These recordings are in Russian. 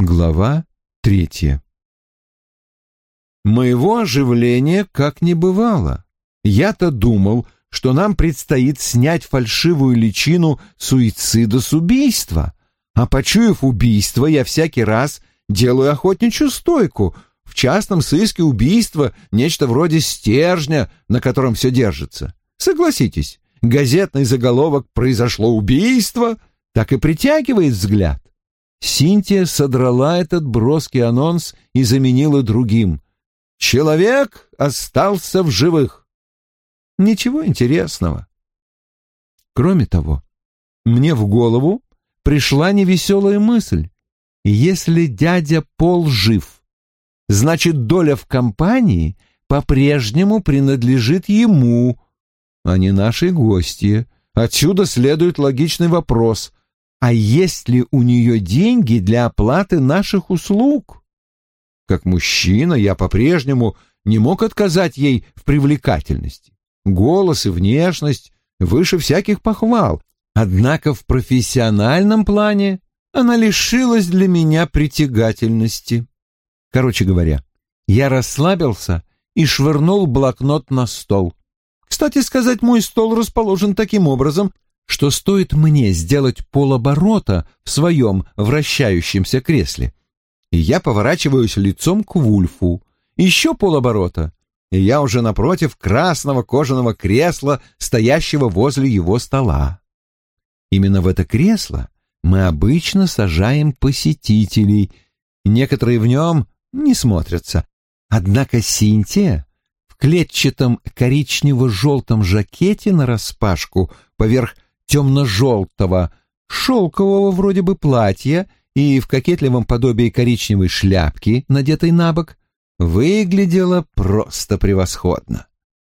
Глава 3. Моего оживления как не бывало. Я-то думал, что нам предстоит снять фальшивую личину суицида с убийства, а почуяв убийство, я всякий раз делаю охотничью стойку. В частном сыске убийство — нечто вроде стержня, на котором все держится. Согласитесь, газетный заголовок «Произошло убийство» так и притягивает взгляд. Синтия содрала этот броский анонс и заменила другим: «Человек остался в живых». Ничего интересного. Кроме того, мне в голову пришла невеселая мысль. Если дядя Пол жив, значит, доля в компании по-прежнему принадлежит ему, а не нашей гостье. Отсюда следует логичный вопрос: а есть ли у нее деньги для оплаты наших услуг? Как мужчина я по-прежнему не мог отказать ей в привлекательности. Голос и внешность выше всяких похвал. Однако в профессиональном плане она лишилась для меня притягательности. Короче говоря, я расслабился и швырнул блокнот на стол. Кстати сказать, мой стол расположен таким образом, что стоит мне сделать полоборота в своем вращающемся кресле, и я поворачиваюсь лицом к Вульфу. Еще полоборота, и я уже напротив красного кожаного кресла, стоящего возле его стола. Именно в это кресло мы обычно сажаем посетителей. Некоторые в нем не смотрятся. Однако Синтия в клетчатом коричнево-желтом жакете нараспашку поверх темно-желтого шелкового вроде бы платья и в кокетливом подобии коричневой шляпки, надетой на бок, выглядела просто превосходно.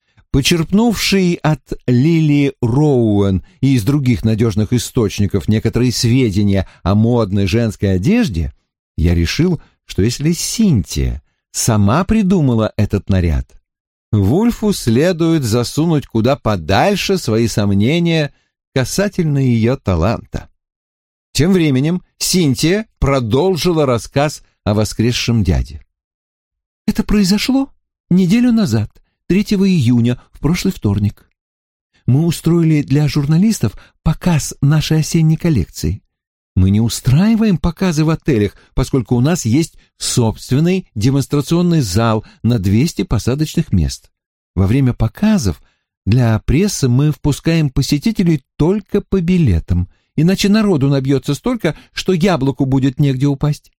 Почерпнувший от Лили Роуэн и из других надежных источников некоторые сведения о модной женской одежде, я решил, что если Синтия сама придумала этот наряд, Вульфу следует засунуть куда подальше свои сомнения касательно ее таланта. Тем временем Синтия продолжила рассказ о воскресшем дяде. Это произошло неделю назад, 3 июня, в прошлый вторник. Мы устроили для журналистов показ нашей осенней коллекции. Мы не устраиваем показы в отелях, поскольку у нас есть собственный демонстрационный зал на 200 посадочных мест. Во время показов для прессы мы впускаем посетителей только по билетам, иначе народу набьется столько, что яблоку будет негде упасть.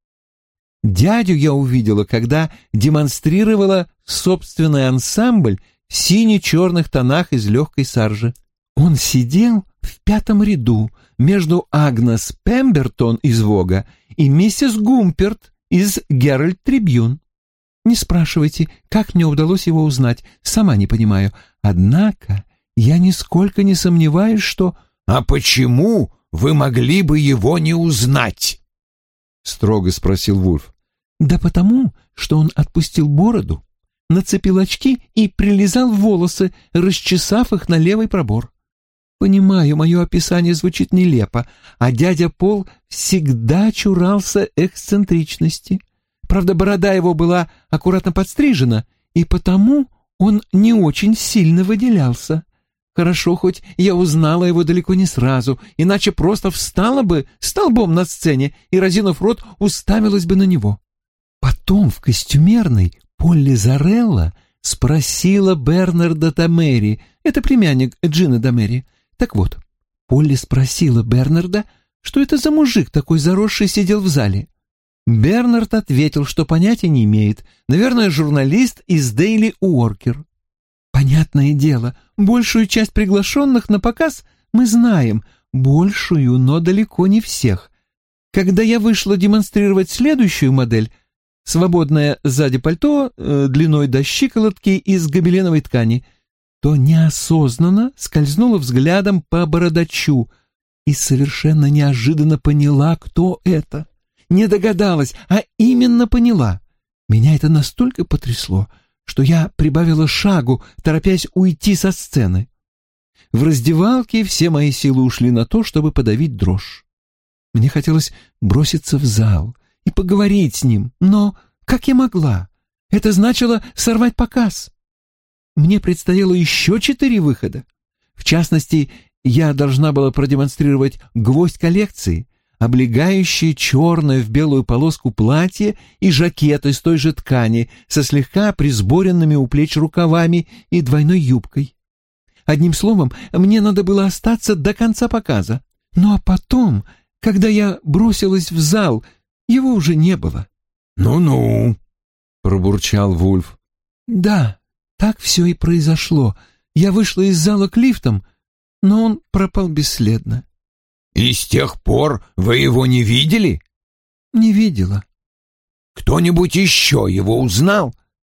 Дядю я увидела, когда демонстрировала собственный ансамбль в сине-черных тонах из легкой саржи. Он сидел в 5-м ряду между Агнес Пембертон из Вога и миссис Гумперт из Геральд Трибьюн. Не спрашивайте, как мне удалось его узнать, сама не понимаю. Однако я нисколько не сомневаюсь, что... — А почему вы могли бы его не узнать? — строго спросил Вульф. — Да потому, что он отпустил бороду, нацепил очки и прилизал волосы, расчесав их на левый пробор. Понимаю, мое описание звучит нелепо, а дядя Пол всегда чурался эксцентричности. Правда, борода его была аккуратно подстрижена, и потому он не очень сильно выделялся. Хорошо, хоть я узнала его далеко не сразу, иначе просто встала бы столбом на сцене и, разинув рот, уставилась бы на него. Потом в костюмерной Полли Зарелла спросила Бернарда Дамери, это племянник Джина Дамери. Так вот, Полли спросила Бернарда, что это за мужик такой заросший сидел в зале. Бернард ответил, что понятия не имеет, наверное, журналист из Daily Worker. Понятное дело, большую часть приглашенных на показ мы знаем, большую, но далеко не всех. Когда я вышла демонстрировать следующую модель, свободное сзади пальто длиной до щиколотки из гобеленовой ткани, то неосознанно скользнула взглядом по бородачу и совершенно неожиданно поняла, кто это. Не догадалась, а именно поняла. Меня это настолько потрясло, что я прибавила шагу, торопясь уйти со сцены. В раздевалке все мои силы ушли на то, чтобы подавить дрожь. Мне хотелось броситься в зал и поговорить с ним, но как я могла? Это значило сорвать показ. Мне предстояло еще 4 выхода. В частности, я должна была продемонстрировать гвоздь коллекции, облегающее черное в белую полоску платье и жакет из той же ткани со слегка присборенными у плеч рукавами и двойной юбкой. Одним словом, мне надо было остаться до конца показа. Ну а потом, когда я бросилась в зал, его уже не было. «Ну-ну», — пробурчал Вульф. «Да, так все и произошло. Я вышла из зала к лифтам, но он пропал бесследно». «И с тех пор вы его не видели?» «Не видела». «Кто-нибудь еще его узнал?»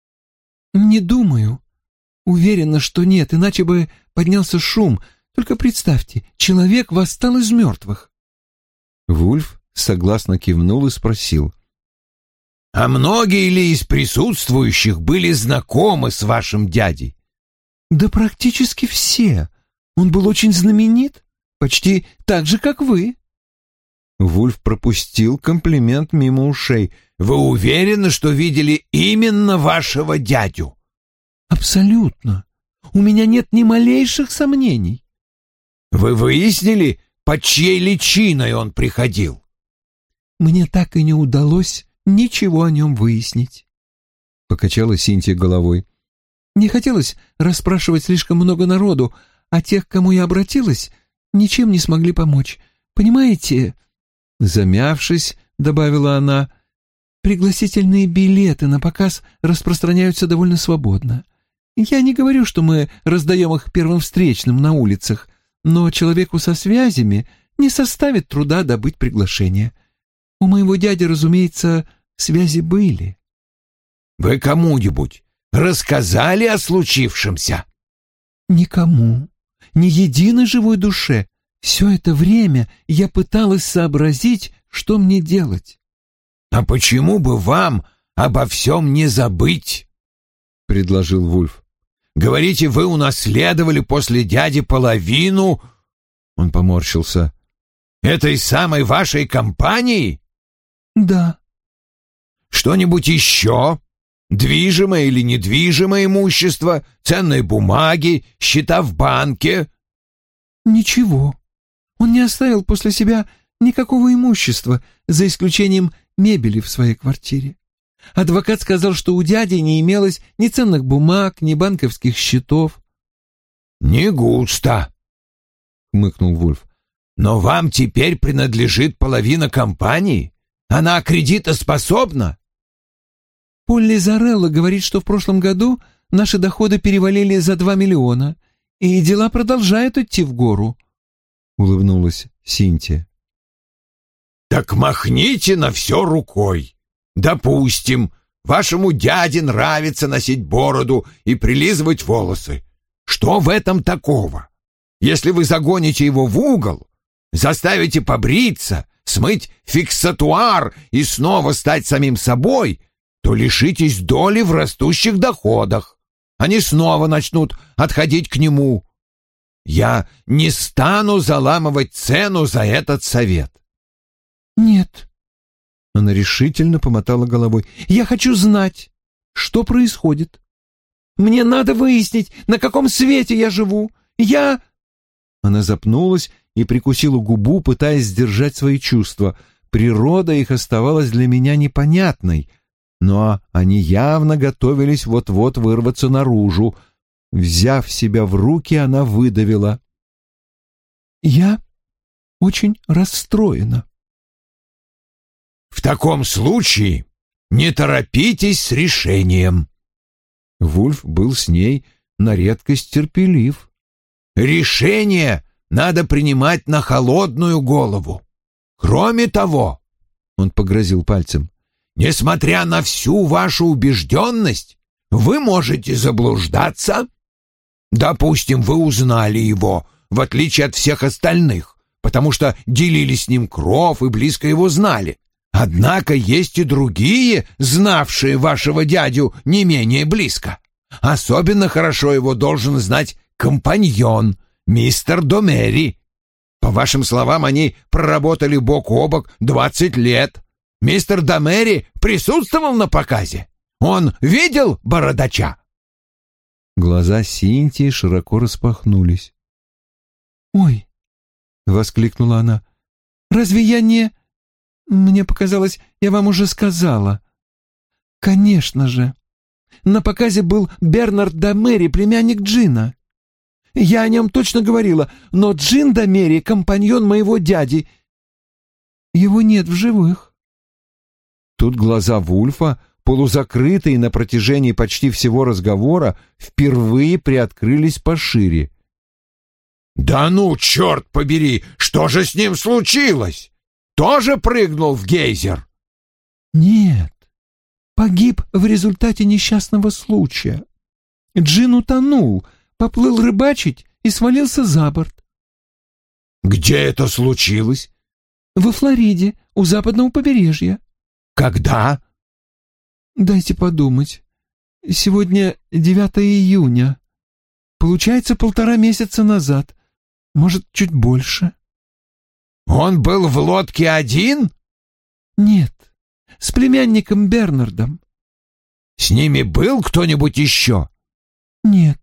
«Не думаю. Уверена, что нет, иначе бы поднялся шум. Только представьте, человек восстал из мертвых». Вульф согласно кивнул и спросил. «А многие ли из присутствующих были знакомы с вашим дядей?» «Да практически все. Он был очень знаменит, почти так же, как вы». Вульф пропустил комплимент мимо ушей. «Вы уверены, что видели именно вашего дядю?» «Абсолютно. У меня нет ни малейших сомнений». «Вы выяснили, под чьей личиной он приходил?» «Мне так и не удалось ничего о нем выяснить», — покачала Синтия головой. «Не хотелось расспрашивать слишком много народу, а тех, к кому я обратилась, ничем не смогли помочь. Понимаете?» Замявшись, добавила она, «пригласительные билеты на показ распространяются довольно свободно. Я не говорю, что мы раздаем их первым встречным на улицах, но человеку со связями не составит труда добыть приглашение. У моего дяди, разумеется, связи были». «Вы кому-нибудь рассказали о случившемся?» «Никому, ни единой живой душе. Все это время я пыталась сообразить, что мне делать». «А почему бы вам обо всем не забыть?» — предложил Вульф. «Говорите, вы унаследовали после дяди половину...» Он поморщился. «Этой самой вашей компании?» «Да». «Что-нибудь еще? Движимое или недвижимое имущество, ценные бумаги, счета в банке?» «Ничего. Он не оставил после себя никакого имущества, за исключением мебели в своей квартире. Адвокат сказал, что у дяди не имелось ни ценных бумаг, ни банковских счетов». «Не густо», — хмыкнул Вульф. «Но вам теперь принадлежит половина компании? Она кредитоспособна?» «Полли Зарелла говорит, что в прошлом году наши доходы перевалили за 2 миллиона, и дела продолжают идти в гору», — улыбнулась Синтия. «Так махните на все рукой. Допустим, вашему дяде нравится носить бороду и прилизывать волосы. Что в этом такого? Если вы загоните его в угол, заставите побриться, смыть фиксатуар и снова стать самим собой, то лишитесь доли в растущих доходах. Они снова начнут отходить к нему. Я не стану заламывать цену за этот совет». «Нет». Она решительно помотала головой. «Я хочу знать, что происходит. Мне надо выяснить, на каком свете я живу. Я...» Она запнулась и прикусила губу, пытаясь сдержать свои чувства. Природа их оставалась для меня непонятной, но они явно готовились вот-вот вырваться наружу. Взяв себя в руки, она выдавила: «Я очень расстроена». «В таком случае не торопитесь с решением». Вульф был с ней на редкость терпелив. «Решение надо принимать на холодную голову. Кроме того, — он погрозил пальцем, — несмотря на всю вашу убежденность, вы можете заблуждаться. Допустим, вы узнали его, в отличие от всех остальных, потому что делили с ним кров и близко его знали. Однако есть и другие, знавшие вашего дядю не менее близко. Особенно хорошо его должен знать компаньон, мистер Домери. По вашим словам, они проработали бок о бок 20 лет. Мистер Дамери присутствовал на показе? Он видел бородача?» Глаза Синтии широко распахнулись. «Ой!» — воскликнула она. «Разве я не... Мне показалось, я вам уже сказала. Конечно же. На показе был Бернард Дамери, племянник Джина. Я о нем точно говорила, но Джин Дамери — компаньон моего дяди. Его нет в живых». Тут глаза Вульфа, полузакрытые на протяжении почти всего разговора, впервые приоткрылись пошире. «Да ну, черт побери, что же с ним случилось? Тоже прыгнул в гейзер?» «Нет, погиб в результате несчастного случая. Джин утонул, поплыл рыбачить и свалился за борт». «Где это случилось?» «Во Флориде, у западного побережья». «Когда?» «Дайте подумать. Сегодня 9 июня. Получается, 1,5 месяца назад. Может, чуть больше». «Он был в лодке один?» «Нет, с племянником Бернардом». «С ними был кто-нибудь еще?» «Нет».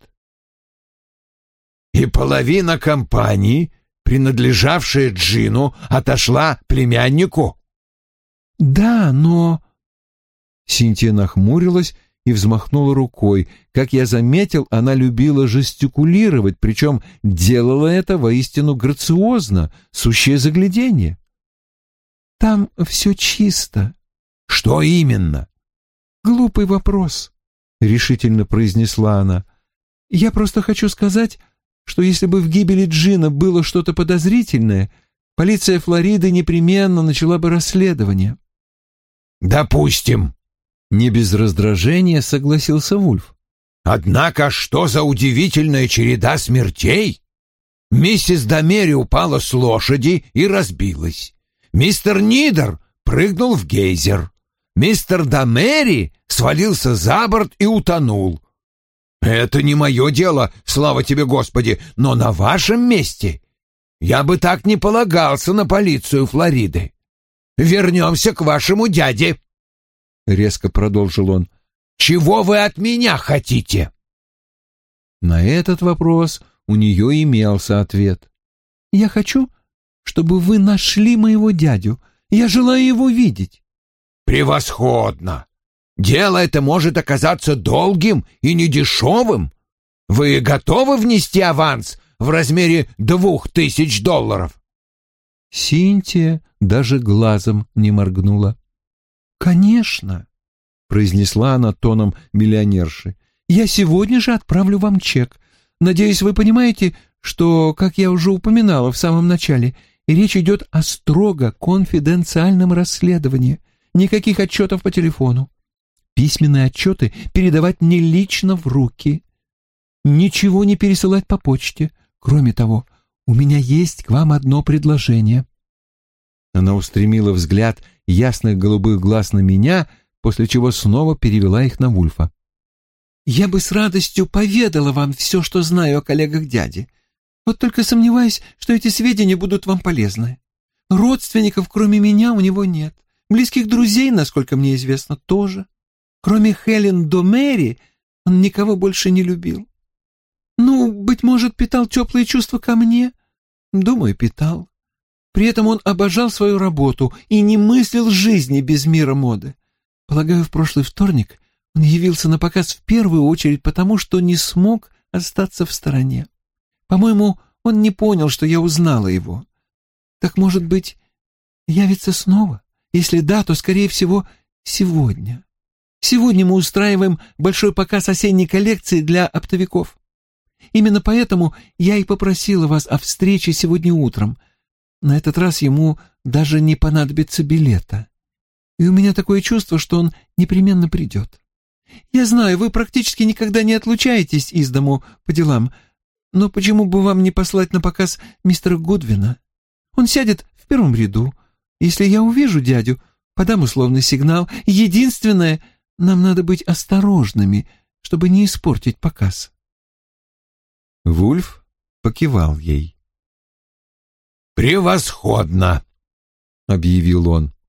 «И половина компании, принадлежавшая Джину, отошла племяннику?» «Да, но...» Синтия нахмурилась и взмахнула рукой. Как я заметил, она любила жестикулировать, причем делала это воистину грациозно, сущее загляденье. «Там все чисто». «Что именно?» «Глупый вопрос», — решительно произнесла она. «Я просто хочу сказать, что если бы в гибели Джина было что-то подозрительное, полиция Флориды непременно начала бы расследование». «Допустим», — не без раздражения согласился Вульф. «Однако что за удивительная череда смертей? Миссис Дамери упала с лошади и разбилась. Мистер Нидер прыгнул в гейзер. Мистер Дамери свалился за борт и утонул. Это не мое дело, слава тебе, Господи, но на вашем месте я бы так не полагался на полицию Флориды. Вернемся к вашему дяде», — резко продолжил он. «Чего вы от меня хотите?» На этот вопрос у нее имелся ответ. «Я хочу, чтобы вы нашли моего дядю. Я желаю его видеть». «Превосходно! Дело это может оказаться долгим и недешевым. Вы готовы внести аванс в размере $2000?» Синтия даже глазом не моргнула. «Конечно», — произнесла она тоном миллионерши. «Я сегодня же отправлю вам чек. Надеюсь, вы понимаете, что, как я уже упоминала в самом начале, речь идет о строго конфиденциальном расследовании. Никаких отчетов по телефону. Письменные отчеты передавать мне лично в руки. Ничего не пересылать по почте. Кроме того, у меня есть к вам одно предложение». Она устремила взгляд ясных голубых глаз на меня, после чего снова перевела их на Вульфа. «Я бы с радостью поведала вам все, что знаю о коллегах дяди. Вот только сомневаюсь, что эти сведения будут вам полезны. Родственников, кроме меня, у него нет. Близких друзей, насколько мне известно, тоже. Кроме Хелен Домери, он никого больше не любил. Ну, быть может, питал теплые чувства ко мне? Думаю, питал. При этом он обожал свою работу и не мыслил жизни без мира моды. Полагаю, в прошлый вторник он явился на показ в первую очередь потому, что не смог остаться в стороне. По-моему, он не понял, что я узнала его. Так, может быть, явится снова? Если да, то, скорее всего, сегодня. Сегодня мы устраиваем большой показ осенней коллекции для оптовиков. Именно поэтому я и попросила вас о встрече сегодня утром. На этот раз ему даже не понадобится билета. И у меня такое чувство, что он непременно придет. Я знаю, вы практически никогда не отлучаетесь из дому по делам, но почему бы вам не послать на показ мистера Гудвина? Он сядет в первом ряду. Если я увижу дядю, подам условный сигнал. Единственное, нам надо быть осторожными, чтобы не испортить показ». Вульф покивал ей. «Превосходно!» — объявил он.